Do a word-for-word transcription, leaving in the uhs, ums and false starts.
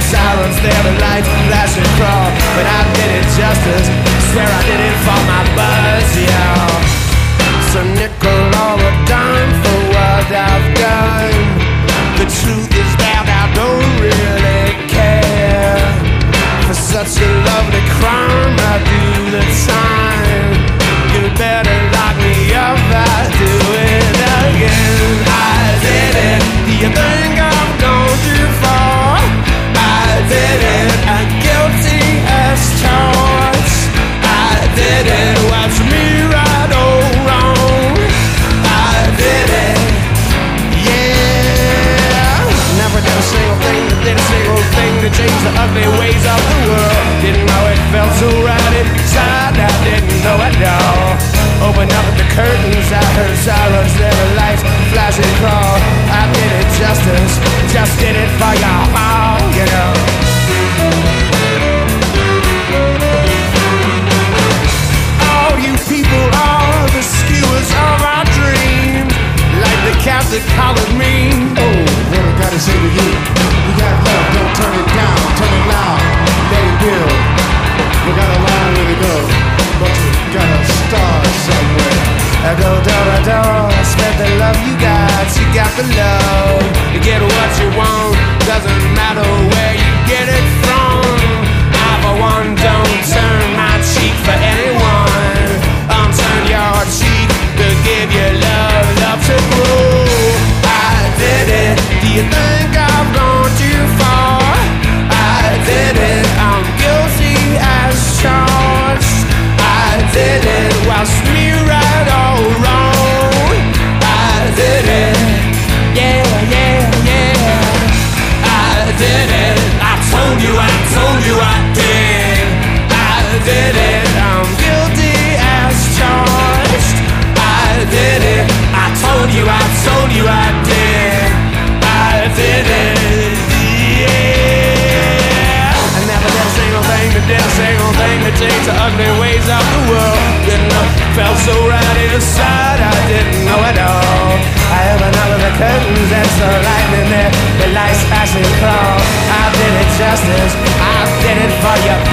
sirens there, the lights flash and crawl, but I did it justice. Swear I did it for my buzz, yeah. It's a nickel or a dime for what I've done. The truth is that I don't really care. For such a lovely crime, I do the time. You better lock me up, I do it again. I did it. Do you think I've gone too far? I did it. I'm guilty as charged. I did it. Watch me right or wrong. I did it. Yeah. Never did a single thing, did a single thing to change the ugly ways of the world. Didn't know it felt so right inside. I didn't know it all. Open up the curtains, I heard sirens, there were lights, flash and crawl. I did it justice, just did it for y'all, you know. All you people are the skewers of our dreams, like the cat that collared me. Oh, what I gotta say to you, you got love, don't turn it down, turn it loud, let it build. We got a long way to go, but you gotta start somewhere. I go door to door, spread the love you got. You got the love, you get what you want. Doesn't matter where you get it from. I for one don't turn my cheek for anyone. I'll turn your cheek to give you love, love to grow. I did it. Do you think I've gone too far? I did it. I'm guilty as charged. I did it. Watch me right or wrong. I did it. Yeah, yeah, yeah. I did it. I told you, I told you I did. I did it. I'm guilty as charged. I did it. I told you, I told you I did. I did it. Yeah. I never did a single thing that did a single thing to change the ugly ways of the world. Didn't know, felt so right inside, I didn't know it all. I opened up the curtains, and the lightning there, the lights flash and crawl. I did it justice, I did it for you.